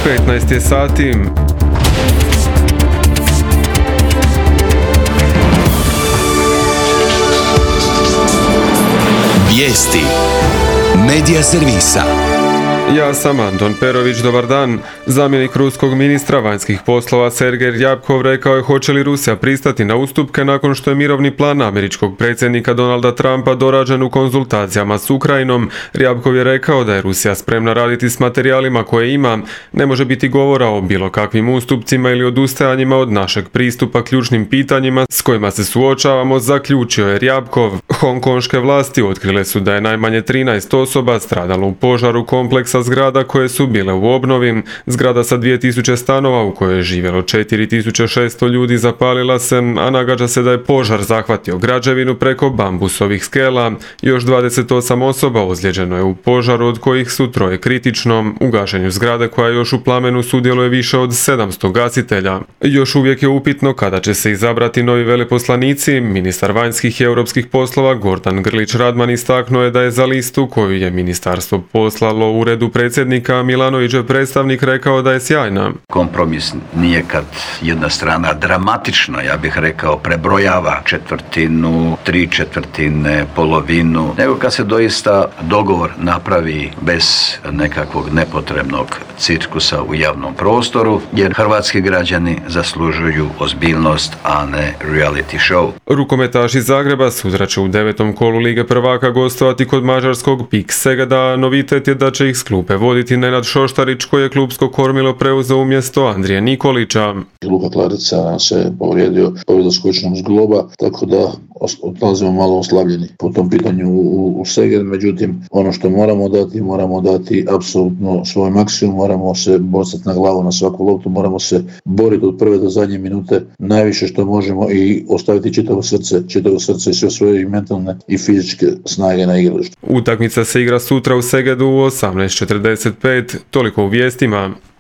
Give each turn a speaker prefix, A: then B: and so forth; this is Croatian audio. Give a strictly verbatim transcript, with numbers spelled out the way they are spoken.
A: petnaest je sati.
B: Vijesti Medija servisa.
A: Ja sam Anton Perović, dobar dan. Zamjenik ruskog ministra vanjskih poslova Sergej Ryabkov rekao je hoće li Rusija pristati na ustupke nakon što je mirovni plan američkog predsjednika Donalda Trumpa dorađen u konzultacijama s Ukrajinom. Ryabkov je rekao da je Rusija spremna raditi s materijalima koje ima. Ne može biti govora o bilo kakvim ustupcima ili odustajanjima od našeg pristupa ključnim pitanjima s kojima se suočavamo, zaključio je Ryabkov. Hongkonške vlasti otkrile su da je najmanje trinaest osoba stradalo u požaru kompleksa zgrada koje su bile u obnovi. Zgrada sa dvije tisuće stanova u kojoj je živjelo četiri tisuće šesto ljudi zapalila se, a nagađa se da je požar zahvatio građevinu preko bambusovih skela. Još dvadeset osam osoba ozlijeđeno je u požaru, od kojih su troje kritično. U gašenju zgrade koja još u plamenu sudjeluje više od sedamsto gasitelja. Još uvijek je upitno kada će se izabrati novi veleposlanici. Ministar vanjskih i europskih poslova Gordan Grlić Radman istaknuo je da je za listu koju je ministarstvo poslalo uredu predsjednika Milanovićev predstavnik rekao da je sjajna.
C: Kompromis nije kad jedna strana dramatično, ja bih rekao, prebrojava četvrtinu, tri četvrtine, polovinu, nego kad se doista dogovor napravi bez nekakvog nepotrebnog cirkusa u javnom prostoru, jer hrvatski građani zaslužuju ozbiljnost, a ne reality show.
A: Rukometaši Zagreba sutra će u devetom kolu Lige prvaka gostovati kod mađarskog Pik Segeda. Novitet je da će ih s klupe voditi Nenad Šoštarić, koji je klubsko kormilo preuzeo umjesto Andrije Nikolića.
D: Luka Klarica nam se povrijedio povredom skočnog zgloba, tako da odlazimo malo oslabljeni po tom pitanju u, u Seged. Međutim, ono što moramo dati, moramo dati apsolutno svoj maksimum, moramo se bocati na glavu na svaku loptu, moramo se boriti od prve do zadnje minute najviše što možemo i ostaviti čitavo srce, čitavo srce i sve svoje mentalne i fizičke snage na igralištu.
A: Utakmica se igra sutra u Segedu u osamnaest četrdeset pet, toliko u vijestima.